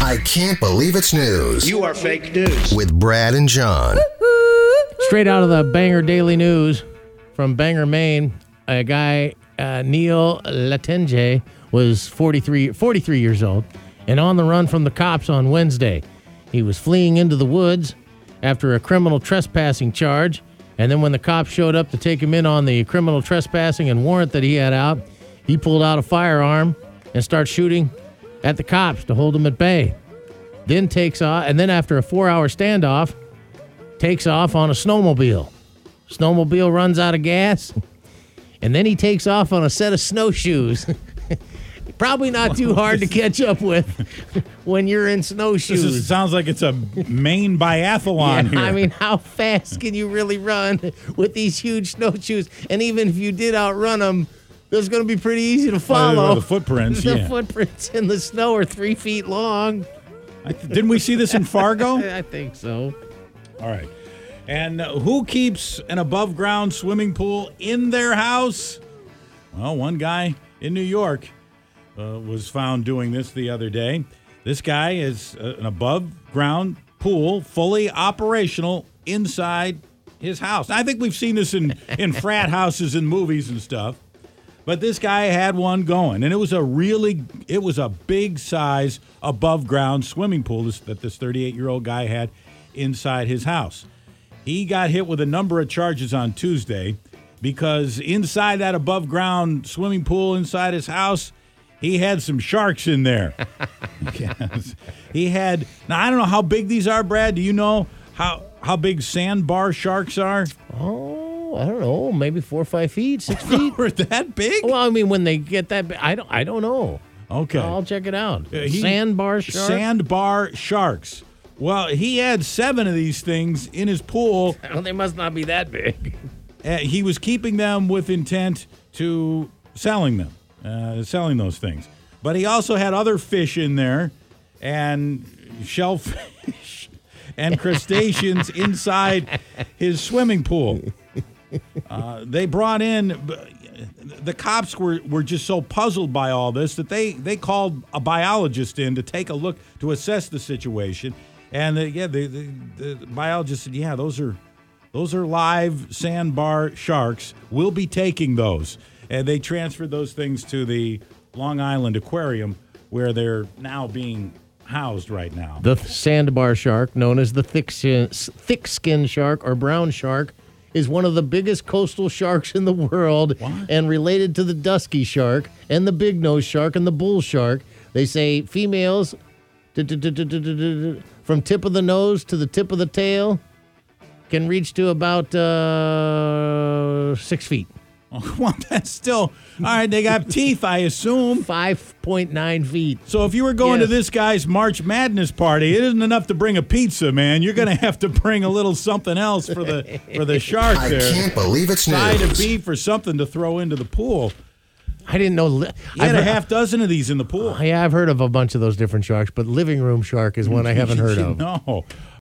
I can't believe it's news. You are fake news. With Brad and John. Straight out of the Bangor Daily News from Bangor, Maine, a guy, Neil Latenge, was 43 years old and on the run from the cops on Wednesday. He was fleeing into the woods after a criminal trespassing charge, and then when the cops showed up to take him in on the criminal trespassing and warrant that he had out, he pulled out a firearm and started shooting at the cops to hold them at bay. Then takes off, and then after a 4-hour standoff, takes off on a snowmobile. Snowmobile runs out of gas, and then he takes off on a set of snowshoes. Probably not too hard to catch up with when you're in snowshoes. Sounds like it's a Maine biathlon here. I mean, how fast can you really run with these huge snowshoes? And even if you did outrun them, it's going to be pretty easy to follow. The footprints, The footprints in the snow are 3 feet long. Didn't we see this in Fargo? I think so. All right. And who keeps an above-ground swimming pool in their house? Well, one guy in New York was found doing this the other day. This guy is an above-ground pool, fully operational inside his house. I think we've seen this in frat houses and movies and stuff. But this guy had one going, and it was a big-size above-ground swimming pool that this 38-year-old guy had inside his house. He got hit with a number of charges on Tuesday because inside that above-ground swimming pool inside his house, he had some sharks in there. Yes. Now, I don't know how big these are, Brad. Do you know how big sandbar sharks are? Oh, I don't know. Maybe 4 or 5 feet, 6 feet. Were that big? Well, I mean, when they get that big, I don't know. Okay. I'll check it out. Sandbar shark? Sandbar sharks. Well, he had 7 of these things in his pool. Well, they must not be that big. He was keeping them with intent to selling those things. But he also had other fish in there and shellfish and crustaceans inside his swimming pool. They brought in, the cops were just so puzzled by all this that they called a biologist in to take a look to assess the situation. And the biologist said, yeah, those are live sandbar sharks. We'll be taking those. And they transferred those things to the Long Island Aquarium, where they're now being housed right now. The sandbar shark, known as the thick-skin shark or brown shark, is one of the biggest coastal sharks in the world. What? And related to the dusky shark and the big-nose shark and the bull shark. They say females, from tip of the nose to the tip of the tail, can reach to about 6 feet. Oh, well, that's still... All right, they got teeth, I assume. 5.9 feet. So if you were going to this guy's March Madness party, it isn't enough to bring a pizza, man. You're going to have to bring a little something else for the shark there. I can't believe it's Side of news. beef or something to throw into the pool. I didn't know. He had a half dozen of these in the pool. Yeah, I've heard of a bunch of those different sharks, but living room shark is one I haven't heard of. No.